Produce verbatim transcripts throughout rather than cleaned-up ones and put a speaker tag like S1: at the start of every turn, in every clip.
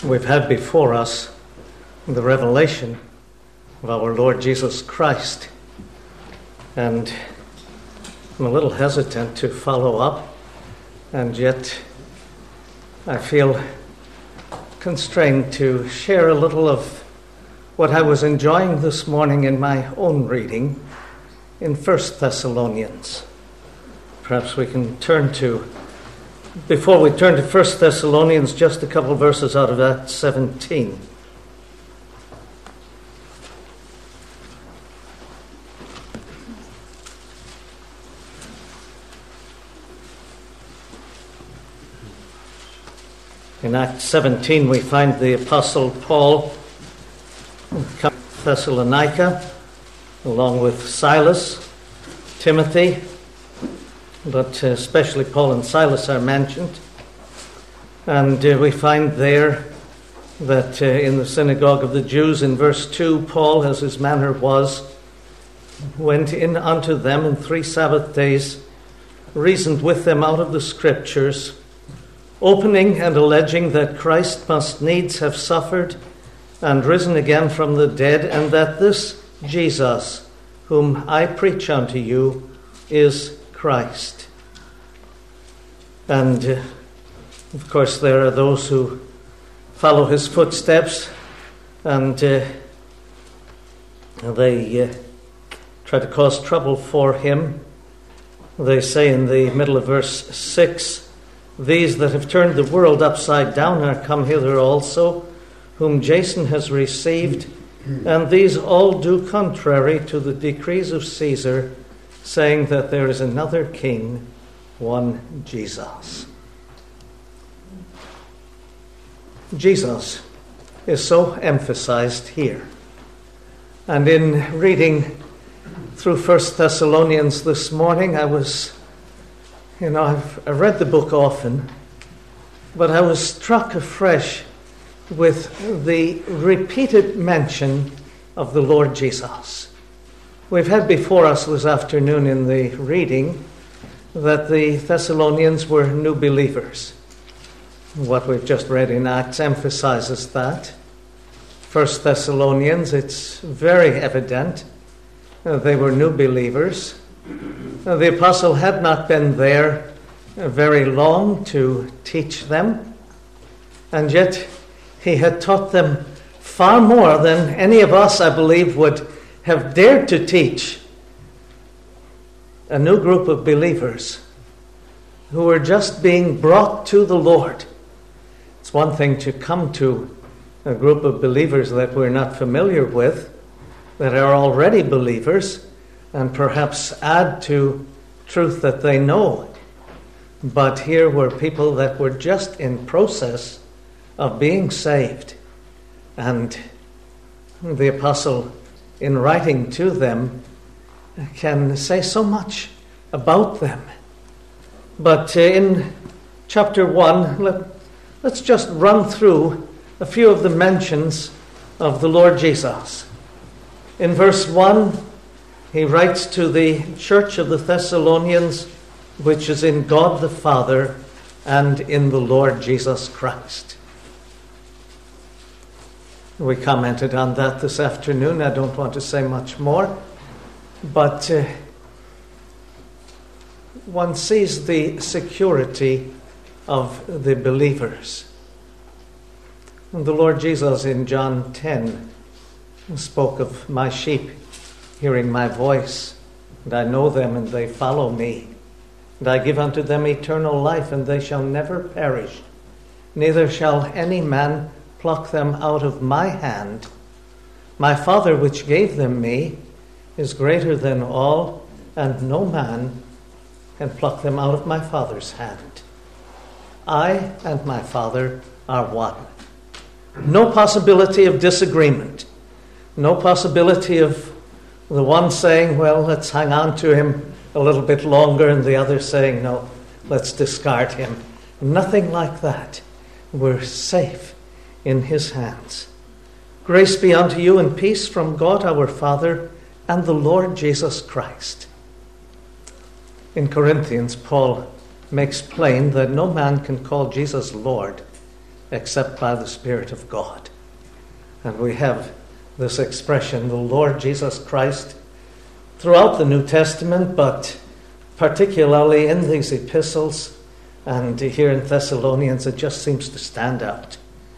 S1: We've had before us the revelation of our Lord Jesus Christ, and I'm a little hesitant to follow up, and yet I feel constrained to share a little of what I was enjoying this morning in my own reading in First Thessalonians. Perhaps we can turn to, before we turn to First Thessalonians, just a couple verses out of Acts seventeen. In Acts seventeen, we find the Apostle Paul come to Thessalonica, along with Silas, Timothy, but especially Paul and Silas are mentioned. And uh, we find there that uh, in the synagogue of the Jews, in verse two, Paul, as his manner was, went in unto them in three Sabbath days, reasoned with them out of the Scriptures, opening and alleging that Christ must needs have suffered and risen again from the dead, and that this Jesus, whom I preach unto you, is Christ. And uh, of course there are those who follow his footsteps, and uh, they uh, try to cause trouble for him. They say in the middle of verse six, "These that have turned the world upside down are come hither also, whom Jason has received, and these all do contrary to the decrees of Caesar, saying that there is another king, one Jesus." Jesus is so emphasized here. And in reading through First Thessalonians this morning, I was, you know, I've I read the book often, but I was struck afresh with the repeated mention of the Lord Jesus. We've had before us this afternoon in the reading that the Thessalonians were new believers. What we've just read in Acts emphasizes that. First Thessalonians, it's very evident uh, they were new believers. Uh, the apostle had not been there uh, very long to teach them, and yet he had taught them far more than any of us, I believe, would have dared to teach a new group of believers who were just being brought to the Lord. It's one thing to come to a group of believers that we're not familiar with, that are already believers, and perhaps add to truth that they know. But here were people that were just in process of being saved. And the apostle, in writing to them, can say so much about them. But uh, in chapter one, let, let's just run through a few of the mentions of the Lord Jesus. In verse one, he writes to the church of the Thessalonians, which is in God the Father and in the Lord Jesus Christ. We commented on that this afternoon. I don't want to say much more. But uh, one sees the security of the believers. And the Lord Jesus in John ten spoke of my sheep hearing my voice, and I know them and they follow me. And I give unto them eternal life, and they shall never perish. Neither shall any man pluck them out of my hand. My Father which gave them me is greater than all, and no man can pluck them out of my Father's hand. I and my Father are one. No possibility of disagreement. No possibility of the one saying, well, let's hang on to him a little bit longer, and the other saying, no, let's discard him. Nothing like that. We're safe in his hands. Grace be unto you and peace from God our Father and the Lord Jesus Christ. In Corinthians, Paul makes plain that no man can call Jesus Lord except by the Spirit of God. And we have this expression, the Lord Jesus Christ, throughout the New Testament, but particularly in these epistles, and here in Thessalonians, it just seems to stand out.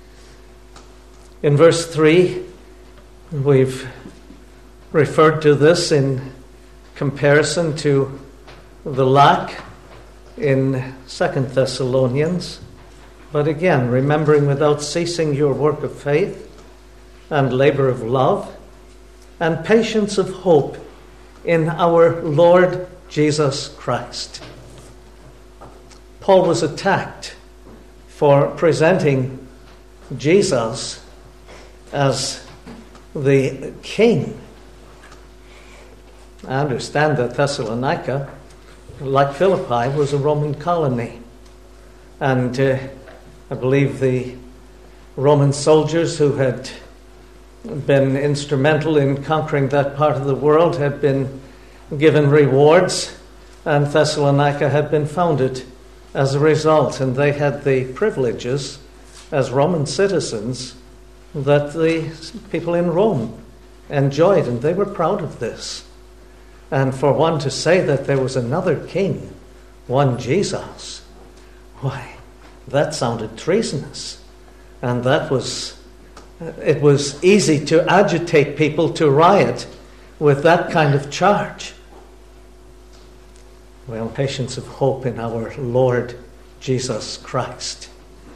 S1: In verse three, we've referred to this in comparison to the lack in Second Thessalonians. But again, remembering without ceasing your work of faith and labor of love and patience of hope in our Lord Jesus Christ. Paul was attacked for presenting Jesus as the king. I understand that Thessalonica, like Philippi, was a Roman colony. And uh, I believe the Roman soldiers who had been instrumental in conquering that part of the world had been given rewards, and Thessalonica had been founded as a result, and they had the privileges as Roman citizens that the people in Rome enjoyed, and they were proud of this. And for one to say that there was another king, one Jesus, why, that sounded treasonous. And that was, it was easy to agitate people to riot with that kind of charge. Well, patience of hope in our Lord Jesus Christ.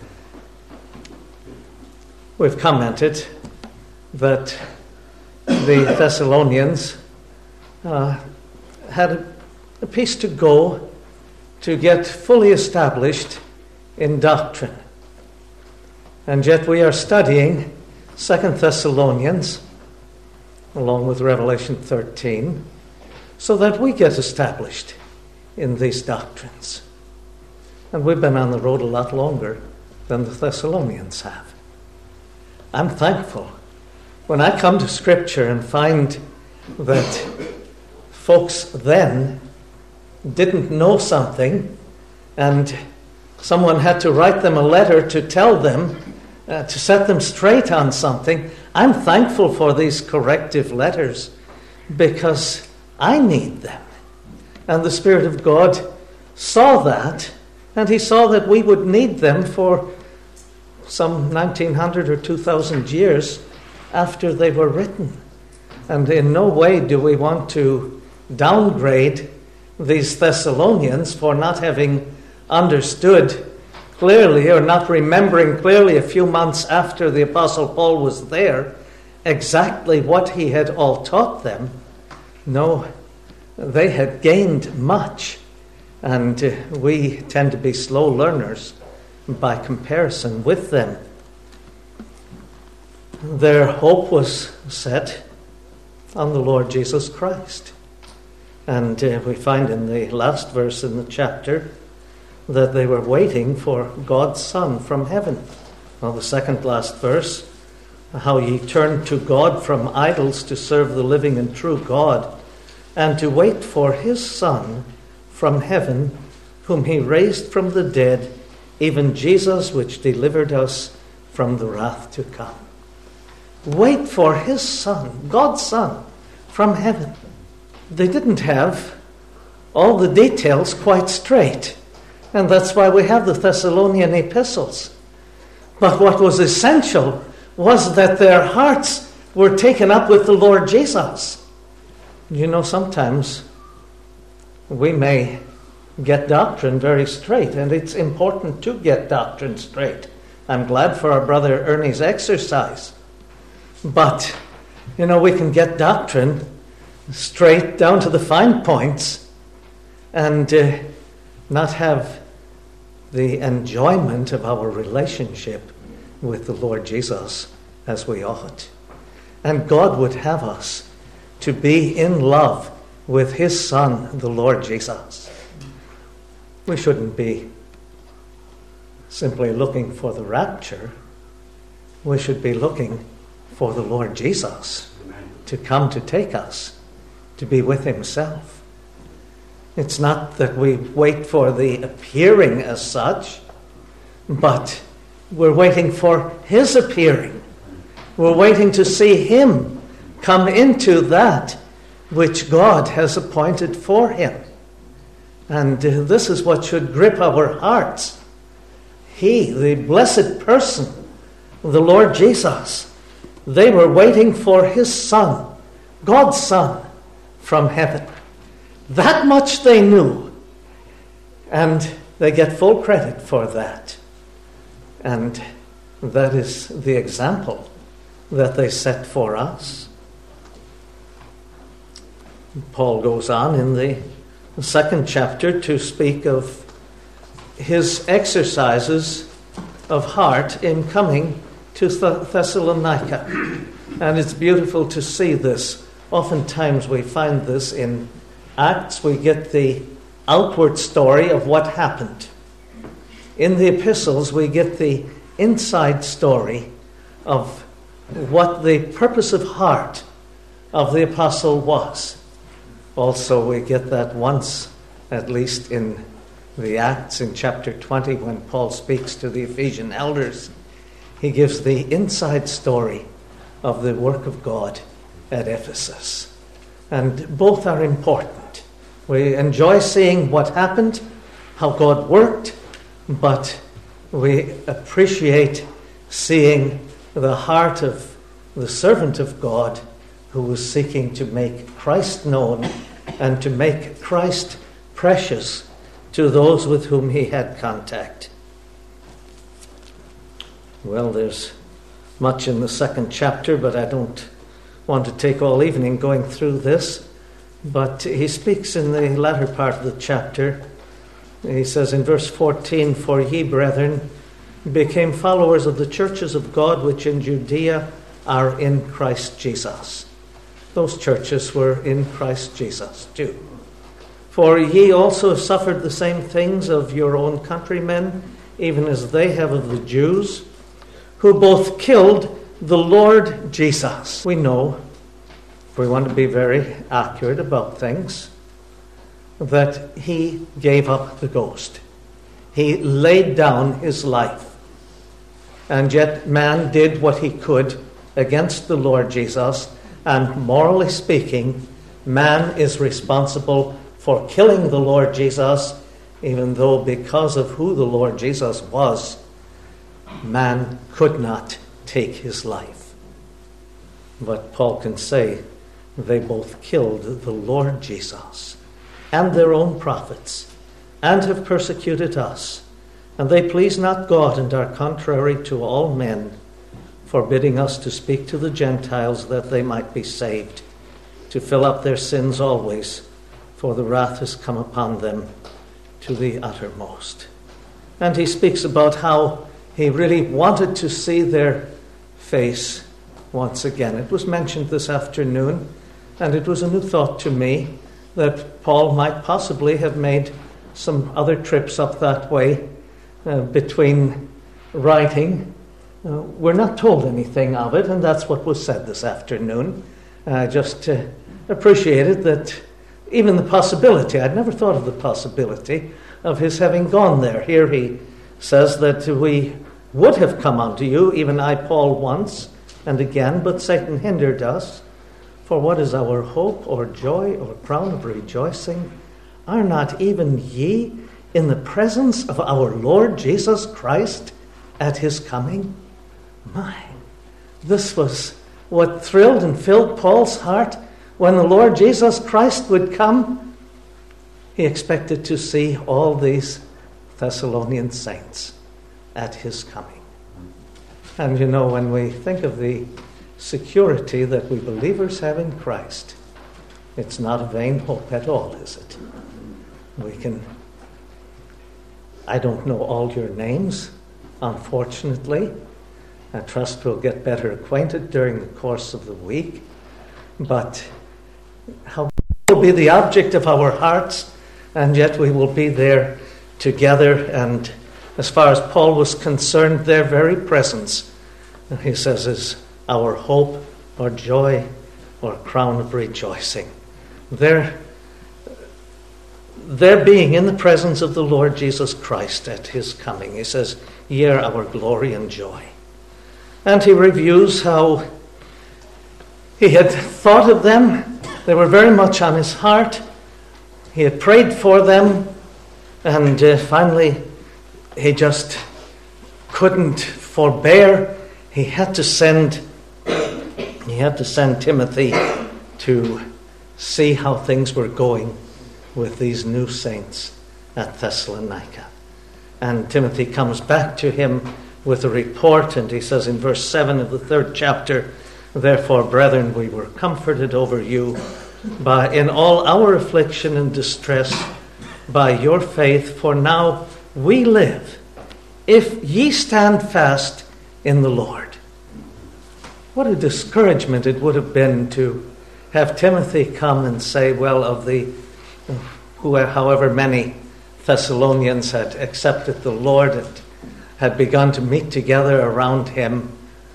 S1: We've commented that the Thessalonians uh, had a, a piece to go to get fully established in doctrine. And yet we are studying Second Thessalonians along with Revelation thirteen so that we get established in these doctrines. And we've been on the road a lot longer than the Thessalonians have. I'm thankful when I come to Scripture and find that folks then didn't know something and someone had to write them a letter to tell them, uh, to set them straight on something. I'm thankful for these corrective letters because I need them. And the Spirit of God saw that, and he saw that we would need them for some nineteen hundred or two thousand years after they were written. And in no way do we want to downgrade these Thessalonians for not having understood clearly or not remembering clearly a few months after the Apostle Paul was there exactly what he had all taught them. No, they had gained much, and uh, we tend to be slow learners by comparison with them. Their hope was set on the Lord Jesus Christ. And uh, we find in the last verse in the chapter that they were waiting for God's Son from heaven. Well, the second last verse, how ye turned to God from idols to serve the living and true God, and to wait for his Son from heaven, whom he raised from the dead, even Jesus, which delivered us from the wrath to come. Wait for his Son, God's Son, from heaven. They didn't have all the details quite straight, and that's why we have the Thessalonian epistles. But what was essential was that their hearts were taken up with the Lord Jesus. You know, sometimes we may get doctrine very straight, and it's important to get doctrine straight. I'm glad for our brother Ernie's exercise. But, you know, we can get doctrine straight down to the fine points and uh, not have the enjoyment of our relationship with the Lord Jesus as we ought. And God would have us to be in love with his Son, the Lord Jesus. We shouldn't be simply looking for the rapture. We should be looking for the Lord Jesus to come to take us, to be with himself. It's not that we wait for the appearing as such, but We're waiting for his appearing. We're waiting to see him come into that which God has appointed for him. And uh, this is what should grip our hearts. He, the blessed person, the Lord Jesus, they were waiting for his Son, God's Son, from heaven. That much they knew. And they get full credit for that. And that is the example that they set for us. Paul goes on in the second chapter to speak of his exercises of heart in coming to Th- Thessalonica. And it's beautiful to see this. Oftentimes we find this in Acts. We get the outward story of what happened. In the epistles, we get the inside story of what the purpose of heart of the apostle was. Also, we get that once, at least in the Acts in chapter twenty, when Paul speaks to the Ephesian elders. He gives the inside story of the work of God at Ephesus. And both are important. We enjoy seeing what happened, how God worked, but we appreciate seeing the heart of the servant of God who was seeking to make Christ known and to make Christ precious to those with whom he had contact. Well, there's much in the second chapter, but I don't want to take all evening going through this. But he speaks in the latter part of the chapter. He says in verse fourteen, "For ye, brethren, became followers of the churches of God which in Judea are in Christ Jesus." Those churches were in Christ Jesus too. "For ye also suffered the same things of your own countrymen, even as they have of the Jews, who both killed the Lord Jesus." We know, if we want to be very accurate about things, that he gave up the ghost. He laid down his life. And yet man did what he could against the Lord Jesus. And morally speaking, man is responsible for killing the Lord Jesus, even though because of who the Lord Jesus was, man could not take his life. But Paul can say they both killed the Lord Jesus and their own prophets, and have persecuted us. And they please not God, and are contrary to all men, forbidding us to speak to the Gentiles that they might be saved, to fill up their sins always, for the wrath has come upon them to the uttermost. And he speaks about how he really wanted to see their face once again. It was mentioned this afternoon, and it was a new thought to me that Paul might possibly have made some other trips up that way uh, between writing. Uh, we're not told anything of it, and that's what was said this afternoon. I uh, just uh, appreciated that even the possibility, I'd never thought of the possibility of his having gone there. Here he says that we would have come unto you, even I, Paul, once and again, but Satan hindered us. For what is our hope or joy or crown of rejoicing? Are not even ye in the presence of our Lord Jesus Christ at his coming? My, this was what thrilled and filled Paul's heart when the Lord Jesus Christ would come. He expected to see all these Thessalonian saints at his coming. And you know, when we think of the security that we believers have in Christ, it's not a vain hope at all, is it? We can, I don't know all your names, unfortunately. I trust we'll get better acquainted during the course of the week. But how will be the object of our hearts, and yet we will be there together. And as far as Paul was concerned, their very presence, he says, is our hope or joy or crown of rejoicing. Their, their being in the presence of the Lord Jesus Christ at his coming. He says, "Ye are our glory and joy." And he reviews how he had thought of them. They were very much on his heart. He had prayed for them. And uh, finally, he just couldn't forbear. He had to send, he had to send Timothy to see how things were going with these new saints at Thessalonica. And Timothy comes back to him with a report, and he says in verse seven of the third chapter, "Therefore, brethren, we were comforted over you by in all our affliction and distress by your faith, for now we live, if ye stand fast in the Lord." What a discouragement it would have been to have Timothy come and say, well, of the who, however many Thessalonians had accepted the Lord and had begun to meet together around him,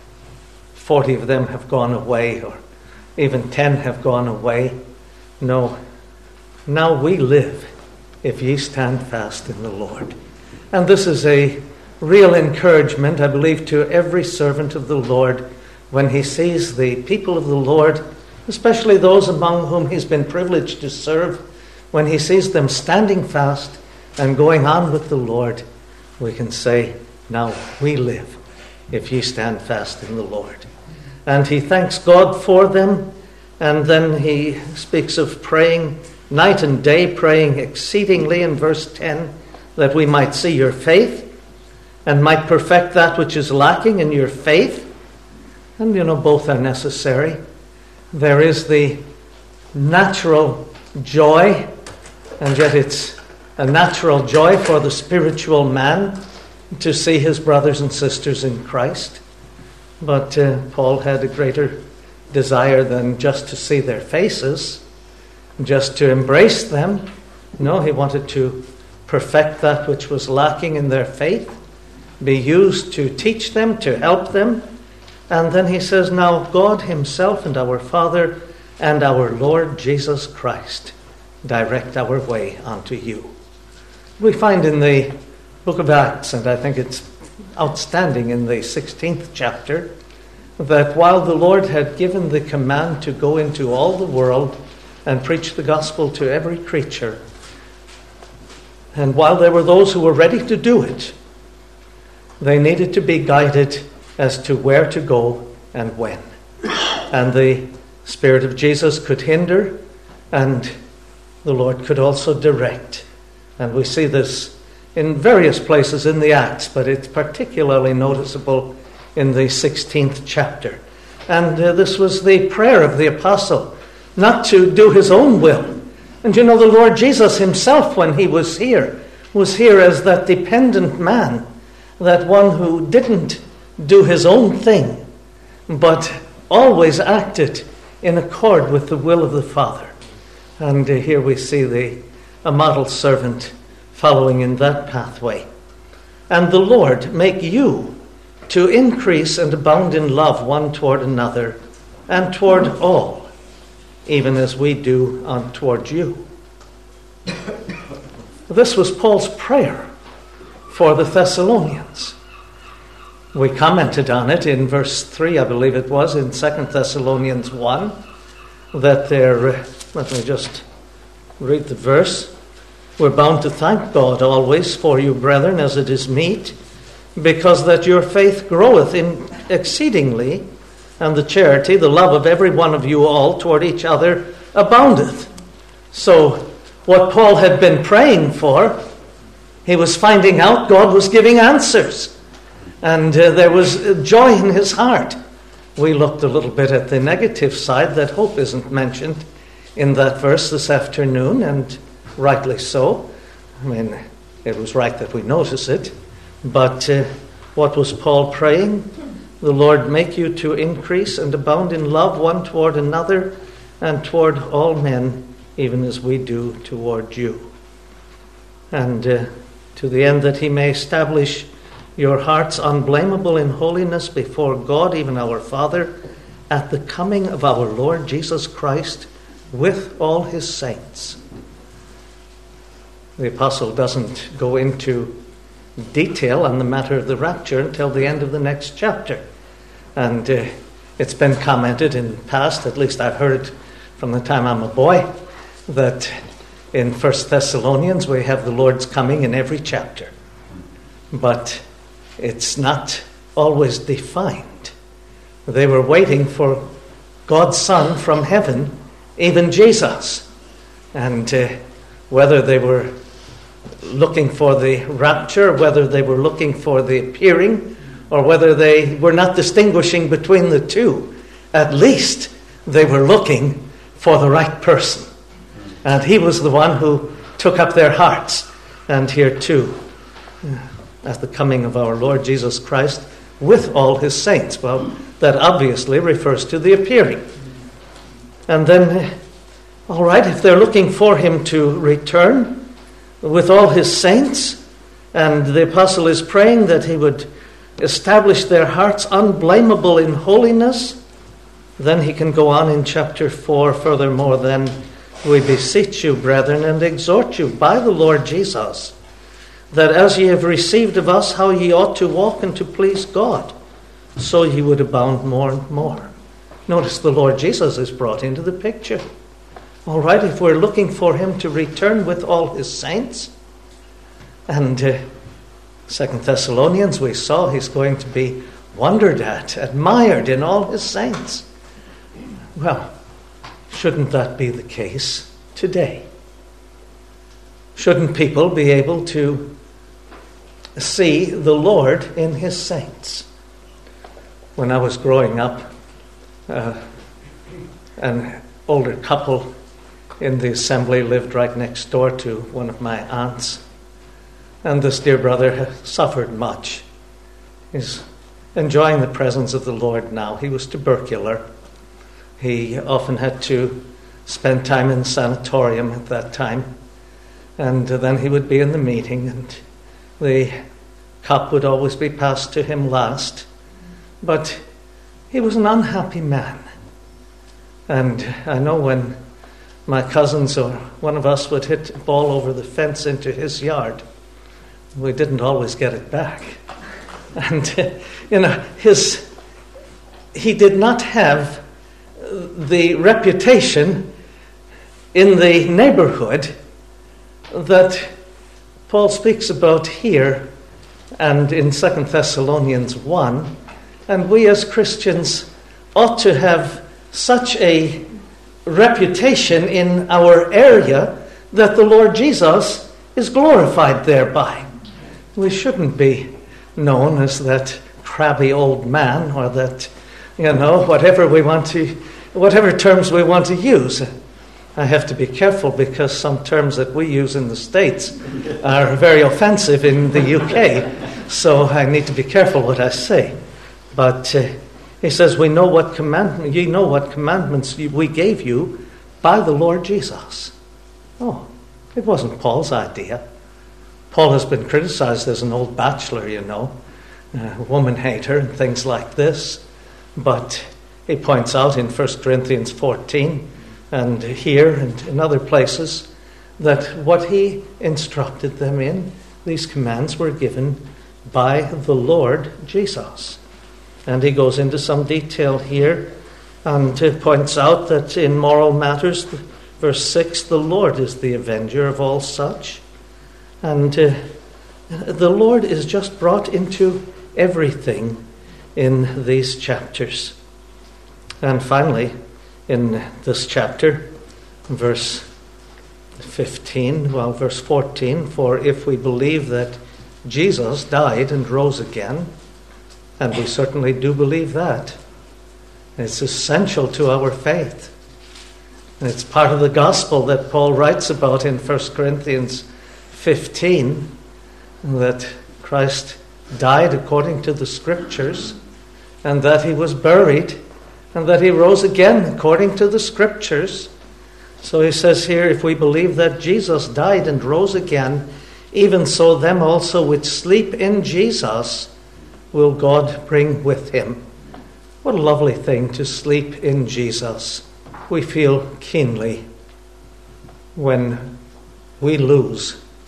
S1: forty of them have gone away, or even ten have gone away. No, now we live, if ye stand fast in the Lord. And this is a real encouragement, I believe, to every servant of the Lord when he sees the people of the Lord, especially those among whom he's been privileged to serve, when he sees them standing fast and going on with the Lord, we can say, now we live, if ye stand fast in the Lord. And he thanks God for them, and then he speaks of praying night and day, praying exceedingly in verse ten, that we might see your faith and might perfect that which is lacking in your faith. And you know, both are necessary. There is the natural joy, and yet it's a natural joy for the spiritual man to see his brothers and sisters in Christ. But uh, Paul had a greater desire than just to see their faces, just to embrace them. No, he wanted to perfect that which was lacking in their faith, be used to teach them, to help them. And then he says, now God himself and our Father and our Lord Jesus Christ direct our way unto you. We find in the book of Acts, and I think it's outstanding in the sixteenth chapter, that while the Lord had given the command to go into all the world and preach the gospel to every creature, and while there were those who were ready to do it, they needed to be guided as to where to go and when. And the Spirit of Jesus could hinder, and the Lord could also direct. And we see this in various places in the Acts, but it's particularly noticeable in the sixteenth chapter. And uh, this was the prayer of the apostle, not to do his own will. And you know, the Lord Jesus himself, when he was here, was here as that dependent man, that one who didn't do his own thing, but always acted in accord with the will of the Father. And uh, here we see the a model servant following in that pathway. And the Lord make you to increase and abound in love one toward another and toward all, even as we do on toward you. This was Paul's prayer for the Thessalonians. We commented on it in verse three, I believe it was, in Second Thessalonians one, that they're, uh, let me just read the verse. We're bound to thank God always for you, brethren, as it is meet, because that your faith groweth in exceedingly, and the charity, the love of every one of you all toward each other aboundeth. So, what Paul had been praying for, he was finding out God was giving answers. And uh, there was joy in his heart. We looked a little bit at the negative side, that hope isn't mentioned in that verse this afternoon, and rightly so. I mean, it was right that we notice it. But uh, what was Paul praying? The Lord make you to increase and abound in love one toward another and toward all men, even as we do toward you. And uh, to the end that he may establish your hearts unblameable in holiness before God, even our Father, at the coming of our Lord Jesus Christ with all his saints. The apostle doesn't go into detail on the matter of the rapture until the end of the next chapter. And uh, it's been commented in the past, at least I've heard it from the time I'm a boy, that in First Thessalonians we have the Lord's coming in every chapter. But it's not always defined. They were waiting for God's Son from heaven, even Jesus. And uh, whether they were looking for the rapture, whether they were looking for the appearing, or whether they were not distinguishing between the two, at least they were looking for the right person. And he was the one who took up their hearts. And here too, at the coming of our Lord Jesus Christ with all his saints. Well, that obviously refers to the appearing. And then, all right, if they're looking for him to return with all his saints, and the apostle is praying that he would establish their hearts unblameable in holiness, then he can go on in chapter four, furthermore, then we beseech you, brethren, and exhort you by the Lord Jesus, that as ye have received of us how ye ought to walk and to please God, so ye would abound more and more. Notice the Lord Jesus is brought into the picture. All right, if we're looking for him to return with all his saints, and uh, Second Thessalonians, we saw he's going to be wondered at, admired in all his saints. Well, shouldn't that be the case today? Shouldn't people be able to see the Lord in his saints? When I was growing up, uh, an older couple in the assembly lived right next door to one of my aunts. And this dear brother has suffered much. He's enjoying the presence of the Lord now. He was tubercular. He often had to spend time in the sanatorium at that time. And then he would be in the meeting, and the cup would always be passed to him last. But he was an unhappy man. And I know when my cousins or one of us would hit a ball over the fence into his yard, we didn't always get it back. And, uh, you know, his he did not have the reputation in the neighborhood that Paul speaks about here and in Second Thessalonians one. And we as Christians ought to have such a reputation in our area that the Lord Jesus is glorified thereby. We shouldn't be known as that crabby old man, or that, you know, whatever we want to, whatever terms we want to use. I have to be careful because some terms that we use in the States are very offensive in the U K, so I need to be careful what I say. But uh, he says, "We know what commandment, ye know what commandments we gave you by the Lord Jesus." Oh, it wasn't Paul's idea. Paul has been criticized as an old bachelor, you know, a woman hater and things like this. But he points out in First Corinthians fourteen and here and in other places that what he instructed them in, these commands were given by the Lord Jesus. And he goes into some detail here and points out that in moral matters, verse six, the Lord is the avenger of all such. And uh, the Lord is just brought into everything in these chapters. And finally, in this chapter, verse fifteen, well, verse fourteen, "For if we believe that Jesus died and rose again," and we certainly do believe that, it's essential to our faith. And it's part of the gospel that Paul writes about in First Corinthians fifteen, that Christ died according to the Scriptures, and that he was buried, and that he rose again according to the Scriptures. So he says here, if we believe that Jesus died and rose again, even so them also which sleep in Jesus will God bring with him. What a lovely thing to sleep in Jesus. We feel keenly when we lose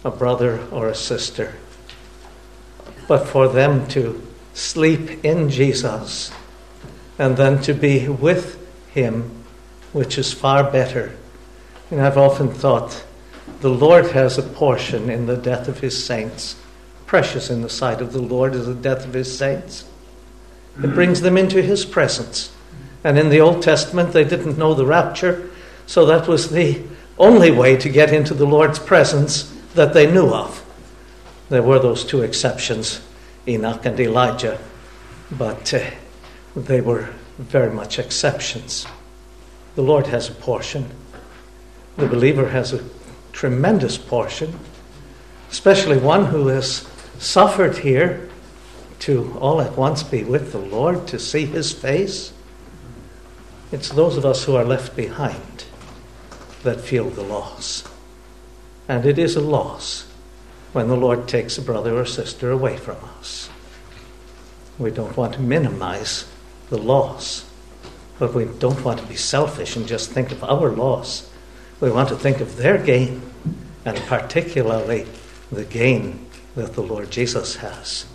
S1: a brother or a sister, but for them to sleep in Jesus and then to be with him, which is far better. And I've often thought the Lord has a portion in the death of his saints. Precious in the sight of the Lord is the death of his saints. It brings them into his presence. And in the Old Testament, they didn't know the rapture, so that was the only way to get into the Lord's presence that they knew of. There were those two exceptions, Enoch and Elijah, but uh, they were very much exceptions. The Lord has a portion. The believer has a tremendous portion, especially one who has suffered here to all at once be with the Lord, to see his face. It's those of us who are left behind that feel the loss. And it is a loss when the Lord takes a brother or sister away from us. We don't want to minimize the loss, but we don't want to be selfish and just think of our loss. We want to think of their gain, and particularly the gain that the Lord Jesus has.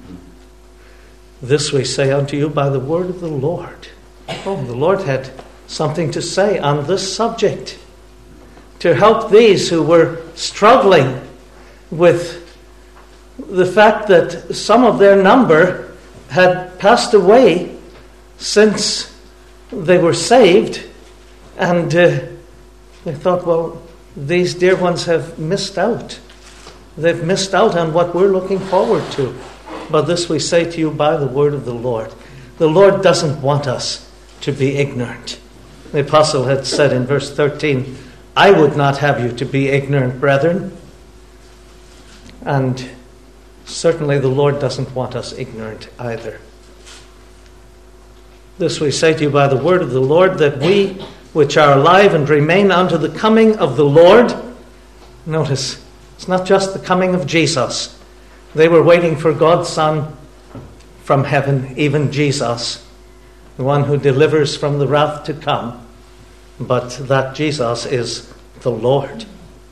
S1: This we say unto you by the word of the Lord. Oh, the Lord had something to say on this subject to help these who were struggling with the fact that some of their number had passed away since they were saved, and uh, they thought, well, these dear ones have missed out. They've missed out on what we're looking forward to. But this we say to you by the word of the Lord. The Lord doesn't want us to be ignorant. The apostle had said in verse thirteen, I would not have you to be ignorant, brethren. And certainly the Lord doesn't want us ignorant either. This we say to you by the word of the Lord, that we which are alive and remain unto the coming of the Lord. Notice, it's not just the coming of Jesus. They were waiting for God's Son from heaven, even Jesus, the one who delivers from the wrath to come. But that Jesus is the Lord.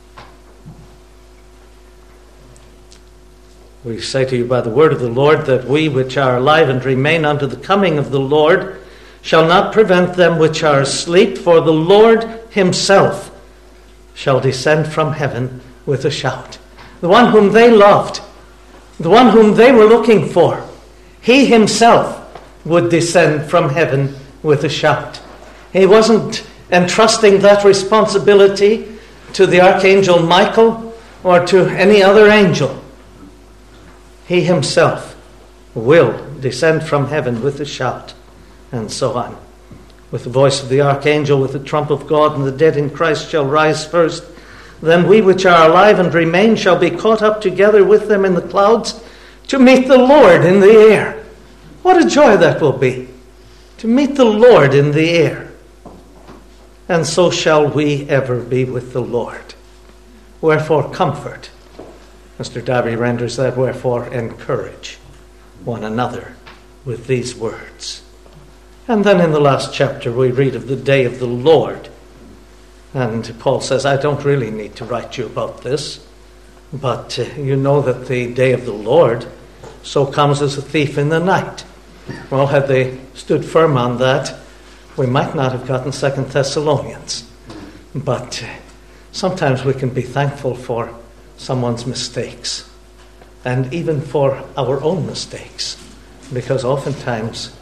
S1: We say to you by the word of the Lord, that we which are alive and remain unto the coming of the Lord shall not prevent them which are asleep, for the Lord himself shall descend from heaven with a shout. The one whom they loved, the one whom they were looking for, he himself would descend from heaven with a shout. He wasn't entrusting that responsibility to the archangel Michael or to any other angel. He himself will descend from heaven with a shout, and so on. With the voice of the archangel, with the trump of God, and the dead in Christ shall rise first. Then we which are alive and remain shall be caught up together with them in the clouds to meet the Lord in the air. What a joy that will be, to meet the Lord in the air. And so shall we ever be with the Lord. Wherefore comfort. Mister Darby renders that, wherefore encourage one another with these words. And then in the last chapter we read of the day of the Lord. And Paul says, I don't really need to write you about this, but uh, you know that the day of the Lord so comes as a thief in the night. Well, had they stood firm on that, we might not have gotten Second Thessalonians. But uh, sometimes we can be thankful for someone's mistakes, and even for our own mistakes, because oftentimes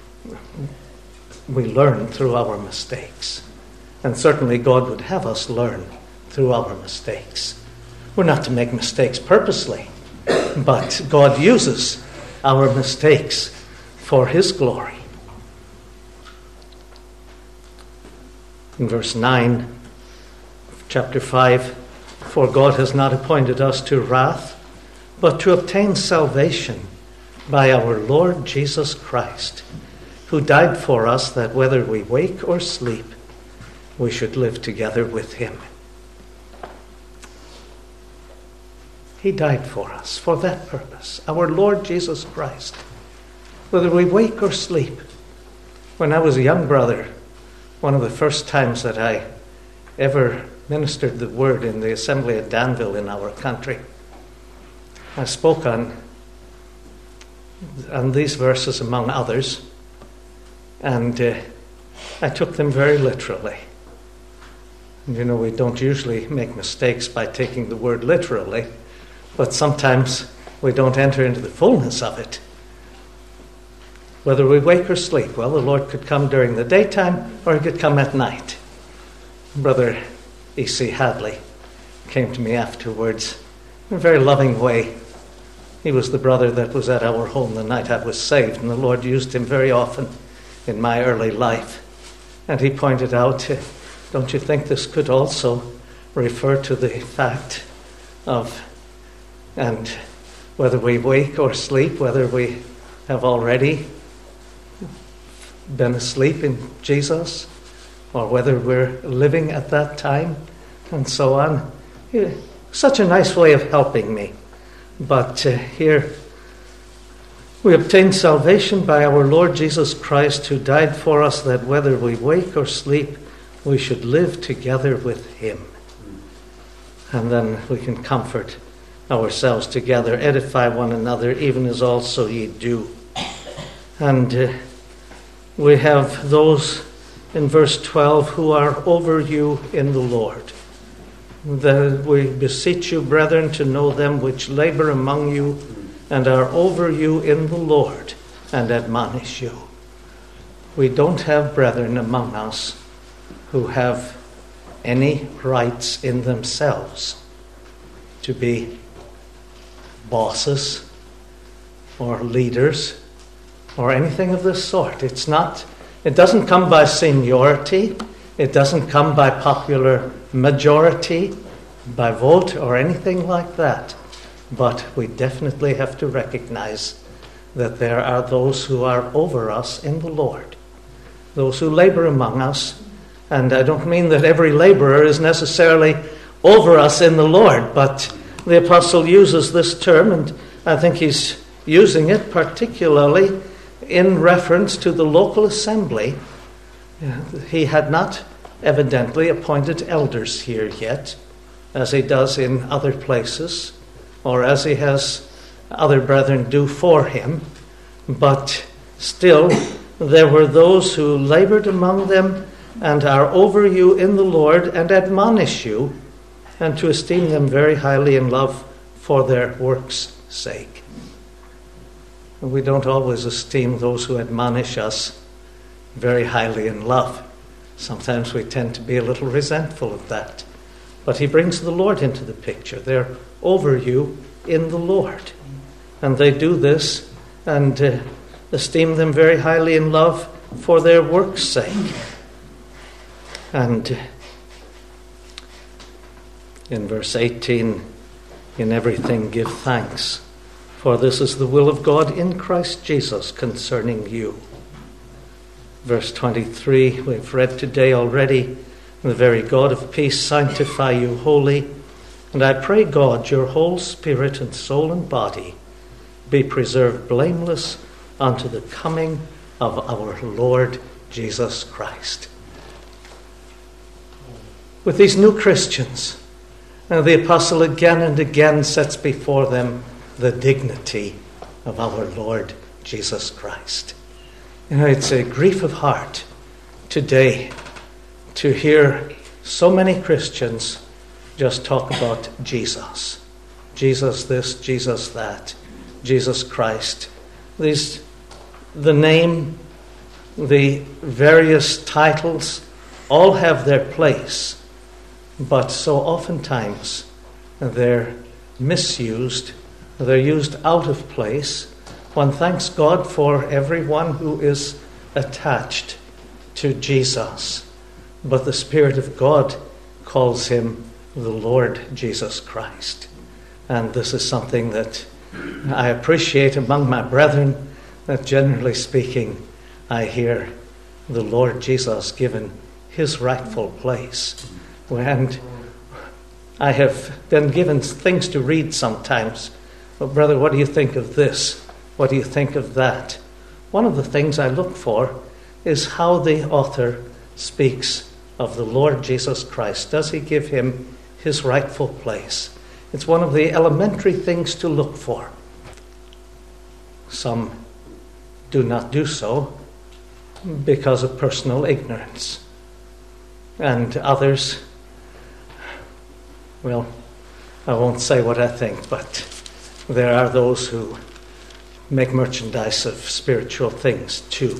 S1: we learn through our mistakes. And certainly God would have us learn through our mistakes. We're not to make mistakes purposely, but God uses our mistakes for his glory. In verse nine, chapter five, for God has not appointed us to wrath, but to obtain salvation by our Lord Jesus Christ, who died for us, that whether we wake or sleep, we should live together with him. He died for us for that purpose, our Lord Jesus Christ. Whether we wake or sleep. When I was a young brother, one of the first times that I ever ministered the word in the assembly at Danville in our country, I spoke on, on these verses among others, and uh, I took them very literally. You know, we don't usually make mistakes by taking the word literally, but sometimes we don't enter into the fullness of it. Whether we wake or sleep, well, the Lord could come during the daytime or he could come at night. Brother E C Hadley came to me afterwards in a very loving way. He was the brother that was at our home the night I was saved, and the Lord used him very often in my early life. And he pointed out, don't you think this could also refer to the fact of, and whether we wake or sleep, whether we have already been asleep in Jesus, or whether we're living at that time, and so on. Such a nice way of helping me. But uh, here, we obtain salvation by our Lord Jesus Christ, who died for us, that whether we wake or sleep, we should live together with him. And then we can comfort ourselves together, edify one another, even as also ye do. And uh, we have those in verse twelve who are over you in the Lord. That we beseech you, brethren, to know them which labor among you and are over you in the Lord, and admonish you. We don't have brethren among us who have any rights in themselves to be bosses or leaders or anything of this sort. It's not, it doesn't come by seniority, it doesn't come by popular majority, by vote or anything like that. But we definitely have to recognize that there are those who are over us in the Lord, those who labor among us. And I don't mean that every laborer is necessarily over us in the Lord, but the apostle uses this term, and I think he's using it particularly in reference to the local assembly. He had not evidently appointed elders here yet, as he does in other places, or as he has other brethren do for him. But still, there were those who labored among them and are over you in the Lord, and admonish you, and to esteem them very highly in love for their work's sake. We don't always esteem those who admonish us very highly in love. Sometimes we tend to be a little resentful of that. But he brings the Lord into the picture. They're over you in the Lord. And they do this and uh, esteem them very highly in love for their work's sake. And uh, in verse eighteen, in everything give thanks, for this is the will of God in Christ Jesus concerning you. Verse twenty-three, we've read today already, the very God of peace sanctify you wholly, and I pray God your whole spirit and soul and body be preserved blameless unto the coming of our Lord Jesus Christ. With these new Christians, now the apostle again and again sets before them the dignity of our Lord Jesus Christ. You know, it's a grief of heart today to hear so many Christians just talk about Jesus. Jesus this, Jesus that, Jesus Christ. These, the name, the various titles, all have their place, but so oftentimes they're misused, they're used out of place. One thanks God for everyone who is attached to Jesus, but the Spirit of God calls him the Lord Jesus Christ. And this is something that I appreciate among my brethren, that generally speaking, I hear the Lord Jesus given his rightful place. And I have been given things to read sometimes. But brother, what do you think of this? What do you think of that? One of the things I look for is how the author speaks of the Lord Jesus Christ? Does he give him his rightful place? It's one of the elementary things to look for. Some do not do so because of personal ignorance. And others, well, I won't say what I think, but there are those who make merchandise of spiritual things too.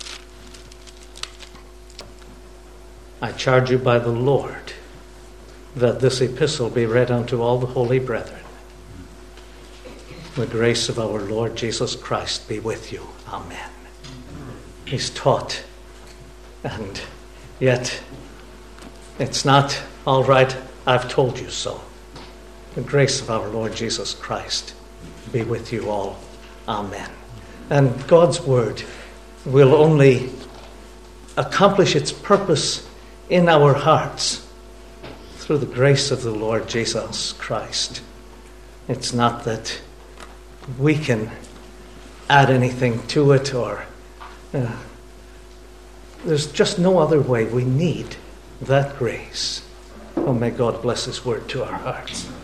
S1: I charge you by the Lord that this epistle be read unto all the holy brethren. The grace of our Lord Jesus Christ be with you. Amen. He's taught, and yet it's not, all right, I've told you so. The grace of our Lord Jesus Christ be with you all. Amen. And God's word will only accomplish its purpose in our hearts through the grace of the Lord Jesus Christ. It's not that we can add anything to it, or uh, there's just no other way. We need that grace. Oh, may God bless his word to our hearts.